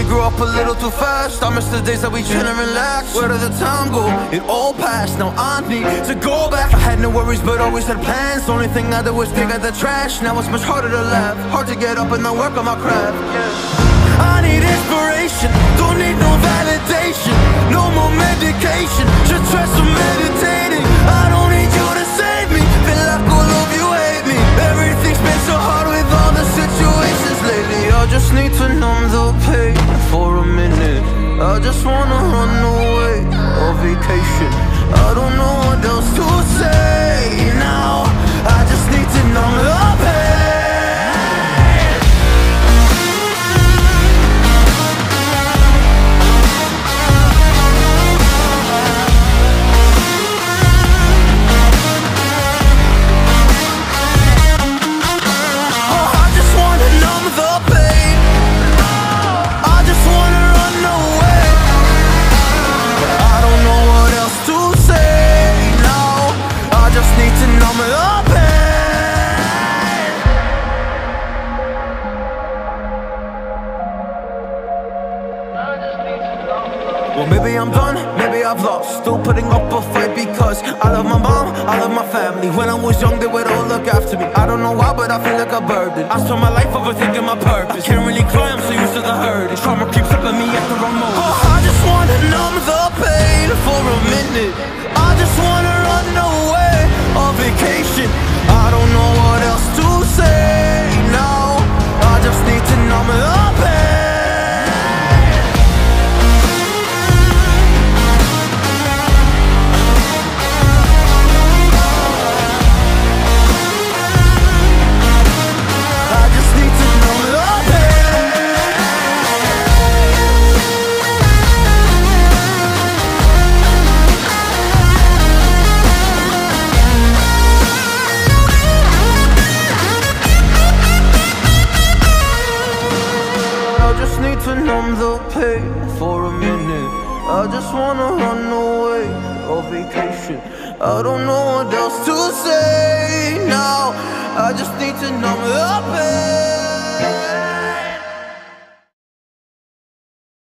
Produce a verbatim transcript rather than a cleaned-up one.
we grew up a little too fast. I miss the days that we chill and relax. Where did the time go? It all passed, now I need to go back. I had no worries but always had plans. Only thing I did was pick at the trash. Now it's much harder to laugh, hard to get up and not work on my craft. Yeah. I need inspiration, don't need no validation. No more medication, should try some meditating. I don't need you to save me, feel like all of you hate me. Everything's been so hard with all the situations lately. I just need to numb the pain for a minute. I just wanna run away on vacation. I don't know what else to say now. I just need to numb the pain. Well, maybe I'm done, maybe I've lost. Still putting up a fight because I love my mom, I love my family. When I was young, they would all look after me. I don't know why, but I feel like a burden. I spent my life overthinking my purpose. I can't really cry, I'm so used to the hurt. Trauma keeps up at me at the wrong moment. Oh, I just wanna numb the pain for a minute. I just wanna run away on vacation. I don't know what else to say now. I just need to numb the pain. To numb the pain for a minute. I just wanna run away on vacation. I don't know what else to say now. I just need to numb the pain.